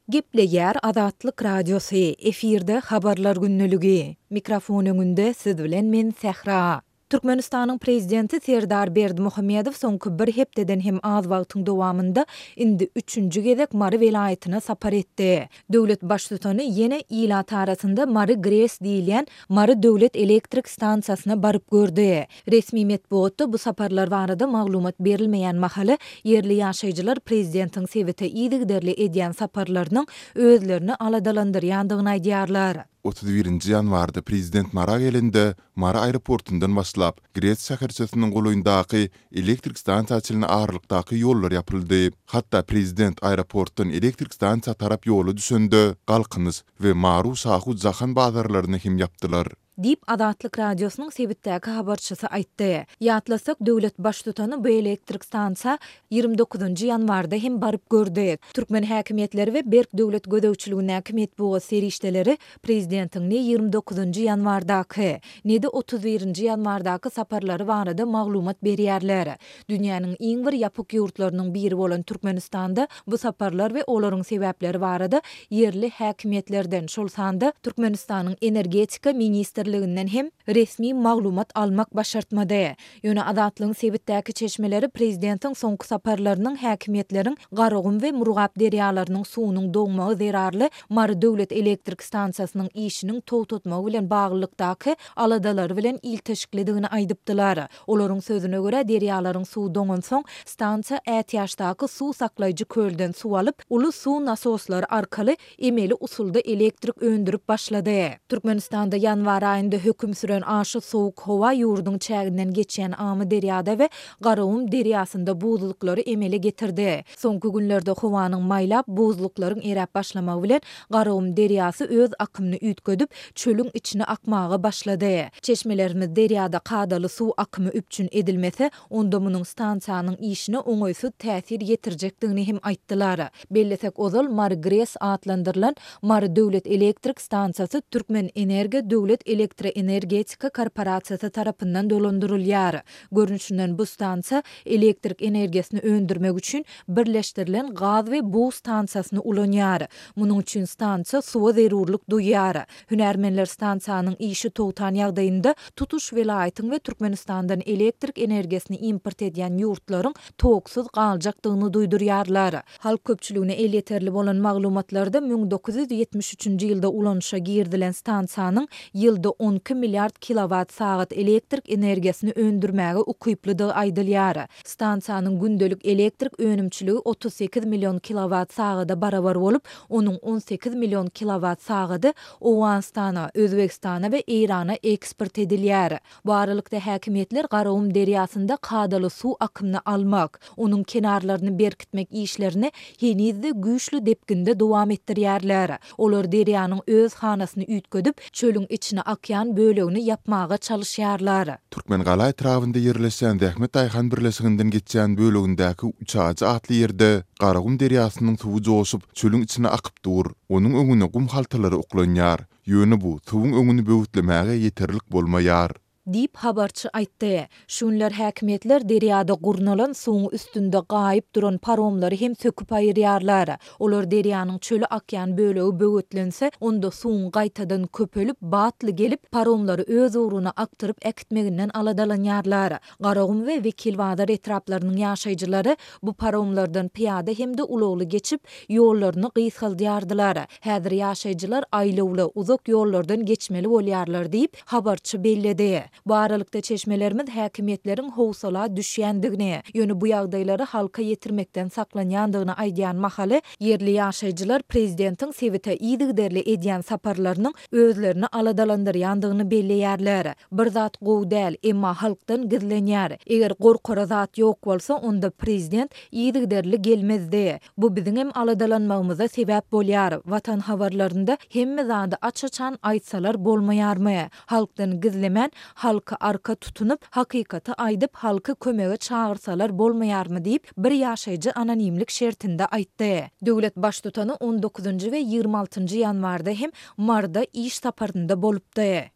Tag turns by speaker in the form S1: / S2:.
S1: Gepleýär Azatlyk radiosu efirde habarlar günnüligi. Mikrofon öňünde siz bilen men Sähra. Türkmenistanyň prezidenti Serdar Berdimuhammedow soňky bir hepdeden hem az wagtyň dowamında indi 3-nji gezek Mary welaýatyna sapar etdi. Döwlet başlygyny ýene ilat arasynda Mary Gres diýilen Mary döwlet elektrik stansiýasyna baryp gördi. Resmi medeniýetde bu saparlar barada maglumat berilmeýän mahaly yerli ýaşaýjylar prezidentiň sebite ýygyderli edýän saparlarynyň özlerini aladalandyrýandygyny aýdýarlar.
S2: 31 ýanwarda prezident Mara gelende Mara aeroportundan başlap Gres şäherçesiniň golaýyndaky elektrik stansiýasynyň aralykdaky ýollar ýapyldy. Hatda prezident aeroportdan elektrik stansiýa tarap ýolu düşündi. Galkynyz we Maru Sahu Zahan bazarlaryny hem ýapdylar.
S1: Dip Azatlyk radiosynyň sebitdäki habarçysy aýtdy. Ýatlasak döwlet başlygyny bu elektrik stansiýa 29-njy ýanwarda hem baryp gördi. Türkmen häkimetleri we Berk döwlet gödäwçiliginiň medeniýet serişdeleri prezidentiň ne 29-njy ýanwardaky, ne de 31-nji ýanwardaky saparlary barada maglumat berýärler. Dünýäniň iň bir ýapyk ýurtlarynyň biri bolan Türkmenistanda bu saparlar we olaryň sebäpleri barada yerli häkimetlerden şol sanda Türkmenistanyň energetika ministri hem resmi maglumat almak başartmady. Ýöne Azatlygyň sebitdäki çeşmeleri prezidentiň soňky saparlarynyň häkimetleriň Garagum we Murgap derýalarynyň suwunyň doňmagy zerarly Mary döwlet elektrik stansiýasynyň işiniň towtatmagy bilen baglykdaky aladalary bilen ilteşikledigini aýdypdylar. Olaryň sözüne görä derýalaryň suw doňan soň stansiýa ätýaşdaky suw saklaýjy kölden suw alyp uly suw nasoslary arkaly emeli usulda elektrik öndürüp başlady. Türkmenistanda ýanwar aýynda höküm süren aşy sowuk howa ýurduň çäginden geçýän Amy derýada we Garagum derýasynda buzluklary emele getirdi. Soňky günlerde howanyň maýlap buzluklaryň erap başlamagy bilen Garagum derýasy öz akymyny üýtgedip çölüň içine akmagy başlady. Çeşmelerimiz derýada kadaly suw akymy üpçün edilmese, onda munyň stansiýanyň işine oňoýsuz täsir ýetirjekdigini hem aýtdylar. Bellesek ozal Mary Gres adlandyrylan Mary döwlet elektrik stansiýasy Türkmen Energe döwlet elektroenergetika korporasiýasy tarapyndan dolandyrylýar. Görünüşinden bu stansiýa elektrik energiýasini öndürmek üçin birleşdirilen gaz we buz stansiýasyny ulanýar. Munyň üçin stansiýa suwa zerurlyk duýar. Hünärmenler stansiýanyň işi towtan ýagdaýynda tutuş welaýatyň we Türkmenistandan elektrik energiýasini import edýän ýurtlaryň toksuz galjakdygyny duýdurýarlar. Halk köpçüligine el yeterli bolan maglumatlarda 1973-nji ýylda ulanışa girdilen stansiýanyň ýylda 12 milliard kilowat saat elektrik energiýasini öndürmäge ukyplydygy aýdylýar. Stansiýanyň gündelik elektrik önümçiligi 38 million kilowat saata barabar bolup, onuň 18 million kilowat saaty Owganistana, Özbekistana we Irana eksport edilýär. Bu aralykda häkimetler Garagum derýasynda kadaly suw akymyny almak, onuň kenarlaryny berkitmek işlerini henizde güýçlü depginde dowam etdirýärler. Olar derýanyň öz hanasyny üýtgedip çölüň içine akýan bölegini yapmaga çalışýarlar.
S2: Türkmen gala etrafynda ýerleşen Ähmet Aýhan birleşiginden geçýän bölegindäki uçagy atly ýerde Garagum derýasynyň suwy joşup çölüň içine akyp dur. Onuň öňüne gum haltalary uklanýar. Ýöne bu suwuň öňüni böwütlemäge ýeterlik bolmaýar.
S1: Dip habarçy aýtdy. Şunlar häkimetler derýada gurnalan suwuň üstünde gaýyp duran paromlary hem söküp aýyrýarlar. Olar derýanyň çölü akýan bölegi böwetlense, onda suwuň gaýtadan köpelip batly gelip paromlary öz uğruna aktyryp ekitmeginden aladalanýarlar. Garagum we Wekilbazar etraplarynyň ýaşaýjylary bu paromlardan piýada hem de ulagly geçip ýollaryny gysgaldyardylar. Häzir ýaşaýjylar aýlawly uzak ýollardan geçmeli bolýarlar diýip habarçy belledi. Bu aralykda çeşmelerimiz häkimetleriň howsala düşýändigini, ýöne bu ýagdaýlary halka ýetirmekden saklanýandygyny aýdýan mahaly yerli ýaşaýjylar prezidentiň sebite ýygyderli edýän saparlarynyň özlerini aladalandyrýandygyny belleýärler. Bir zat gowy däl, emma halkdan gizlenýär. Eger gorkara zat ýok bolsa, onda prezident ýygyderli gelmezdi. Bu biziň hem aladalanmagymyza sebäp bolýar. Watan habarlarynda hemme zady açaçan aýtsalar bolmaýarmy? Halkdan gizlemen halka arka tutunup hakykata aýdyp halky kömege çağırsalar bolmaýarmy diýip bir ýaşaýjy anonimlik şertinde aýtdy. Döwlet baştutany 19-njy we 26-njy ýanwarda hem Marda iş saparynda bolupdy.